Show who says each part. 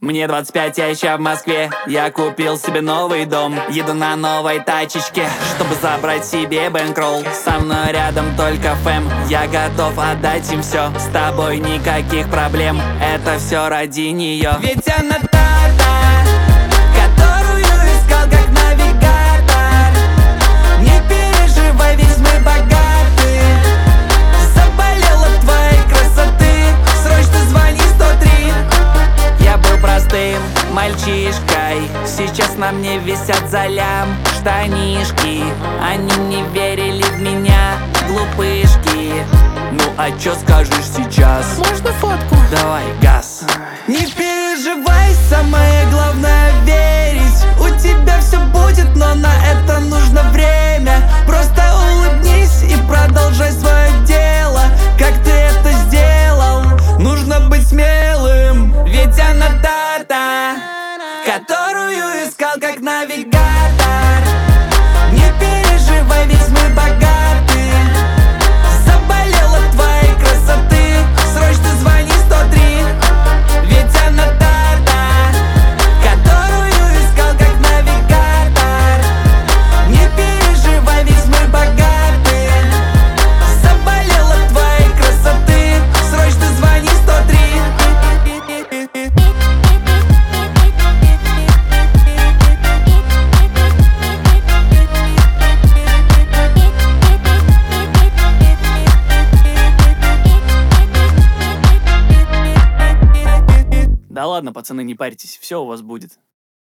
Speaker 1: Мне 25, я еще в Москве. Я купил себе новый дом. Еду на новой тачечке, чтобы забрать себе бэнкролл. Со мной рядом только фэм. Я готов отдать им все. С тобой никаких проблем. Это все ради нее. Ведь она та, которую искал как навигатор. Не переживай, ведь мы богаты. Заболел от твоей красоты. Срочно звони 103. Я был простым мальчишкой. Сейчас на мне висят за лям штанишки. Они не верили в меня, глупышки. Ну а чё скажешь сейчас?
Speaker 2: Можно фотку?
Speaker 1: Давай, газ. Не переживай, самое главное верить. У тебя все будет, но на это нужно время. Просто улыбнись и продолжай свое дело. Как ты это сделал? Нужно быть смелым. Ведь она та, которую искал как навигатор. Не переживай, ведь мы богаты. Заболел от твоей красоты. Срочно звони 103. Ведь она та, которую искал как навигатор. Не переживай, ведь мы богаты. Заболел от твоей красоты. Срочно звони 103. Да ладно, пацаны, не парьтесь, все у вас будет.